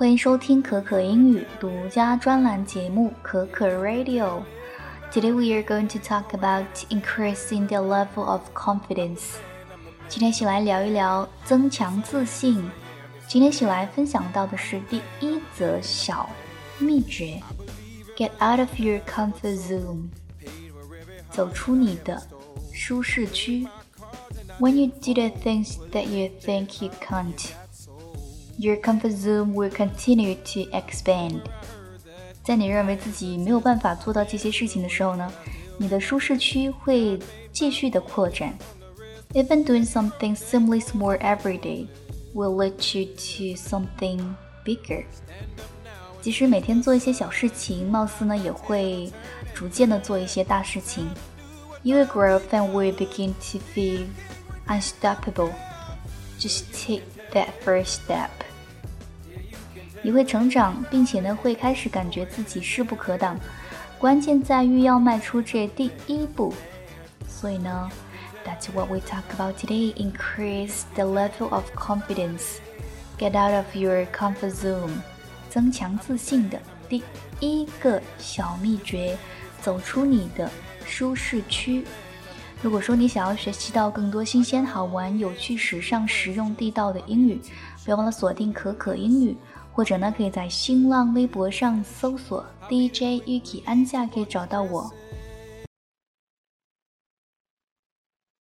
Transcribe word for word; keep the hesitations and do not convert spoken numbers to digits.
欢迎收听可可英语独家专栏节目可可 Radio. Today we are going to talk about increasing the level of confidence. 今天一起来聊一聊增强自信。今天一起来分享到的是第一则小秘诀 Get out of your comfort zone. 走出你的舒适区。When you do the things that you think you can't,Your comfort zone will continue to expand. 在你认为自己没有办法做到这些事情的时候呢，你的舒适区会继续的扩展。Even doing something seemingly small every day will lead you to something bigger. 即使每天做一些小事情，貌似呢也会逐渐的做一些大事情。You will grow up and will begin to feel unstoppable. Just take that first step.你会成长，并且呢会开始感觉自己势不可挡，关键在于要迈出这第一步。所以呢 That's what we talk about today. Increase the level of confidence. Get out of your comfort zone. 增强自信的第一个小秘诀，走出你的舒适区。如果说你想要学习到更多新鲜好玩有趣时尚实用地道的英语，不要忘了锁定可可英语，或者呢可以在新浪微博上搜索 D J Yuki 安夏可以找到我。